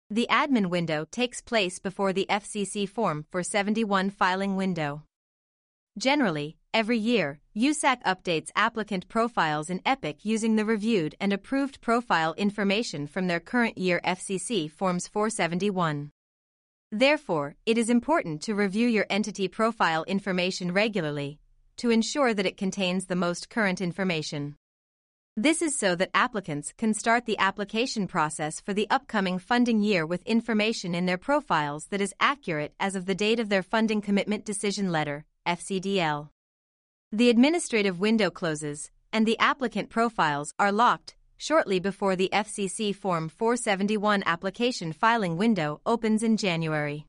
The admin window takes place before the FCC Form 471 filing window. Generally, every year, USAC updates applicant profiles in EPIC using the reviewed and approved profile information from their current year FCC Forms 471. Therefore, it is important to review your entity profile information regularly to ensure that it contains the most current information. This is so that applicants can start the application process for the upcoming funding year with information in their profiles that is accurate as of the date of their Funding Commitment Decision Letter, FCDL. The administrative window closes, and the applicant profiles are locked shortly before the FCC Form 471 application filing window opens in January.